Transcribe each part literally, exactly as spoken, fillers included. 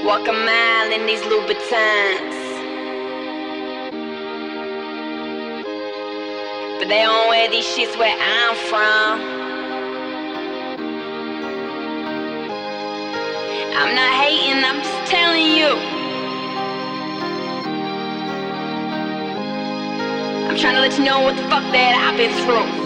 Walk a mile in these Louboutins, but they don't wear these shits where I'm from. I'm not hating, I'm just telling you. I'm trying to let you know what the fuck that I've been through.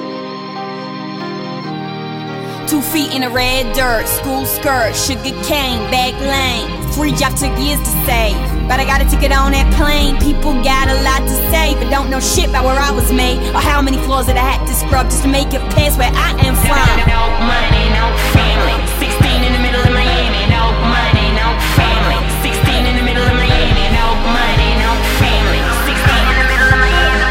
Two feet in the red dirt, school skirt, sugar cane, back lane. Free job took years to save, but I got a ticket on that plane. People got a lot to say, but don't know shit about where I was made, or how many floors that I had to scrub just to make it past where I am from. No money, no family. Sixteen in the middle of Miami. No money, no family. Sixteen in the middle of Miami. No money, no family. Sixteen in the middle of Miami.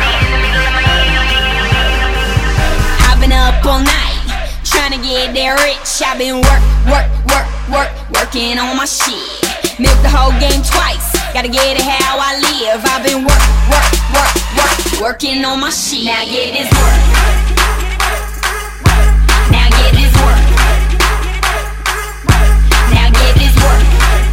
I've been up all night trying to get that rich. I've been work, work, work, work, working on my shit. Milk the whole game twice, gotta get it how I live. I've been work, work, work, work, working on my shit. Now get this work. Now get this work. Now get this work.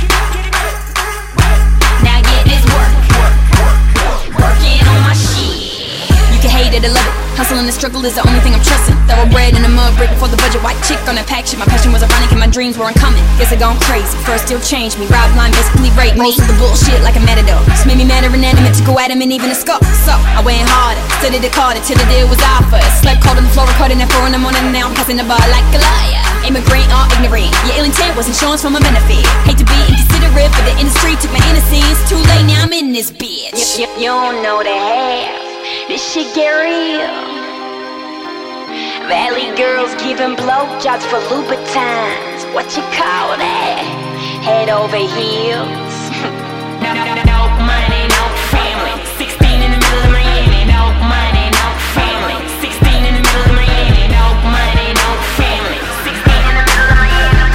Now get this work. Working on my shit. You can hate it or love it. Hustle and the struggle is the only thing I'm trusting. Thoroughbred in the mud, break before the budget. White chick on that pack shit. My passion was ironic and my dreams were uncommon. Guess I gone crazy. First still changed me. Rob line basically raped me. Most of the bullshit like a matador. Just made me mad or inanimate to go at him and even a scuff. So I went harder, studied it harder till the deal was offered. Slept cold on the floor, recording at four in the morning. And now I'm passing the bar like a liar. Immigrant or ignorant, your ill intent was insurance for my benefit. Hate to be inconsiderate, but the industry took my innocence. Too late, now I'm in this bitch. You, you, you don't know the half. This shit get real. Valley girls giving blowjobs for Louboutins. What you call that? Head over heels. No, no, no, no money, no family. Sixteen in the middle of Miami. No money, no family. Sixteen in the middle of Miami. No money, no family. Sixteen in the middle of Miami.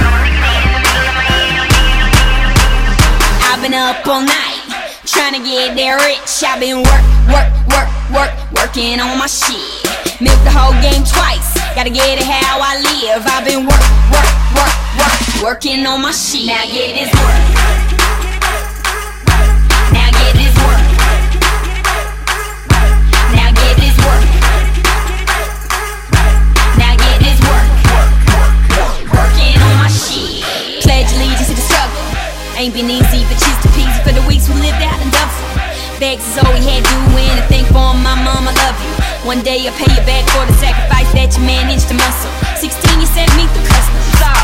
I've been up all night trying to get that rich. I've been work, work, work, work, working on my shit. Milk the whole game twice, gotta get it how I live. I've been work, work, work, work, working on my shit. Now get this work. Now get this work. Now get this work. Now get this work. Working on my shit. Pledge allegiance to the struggle. Ain't been easy, but cheese to peasy for the weeks we lived out in Duffel. Bags is all we had doing, and think for my mom, I love you. One day I'll pay you back for the sacrifice that you managed to muscle. Sixteen, you sent me through customs.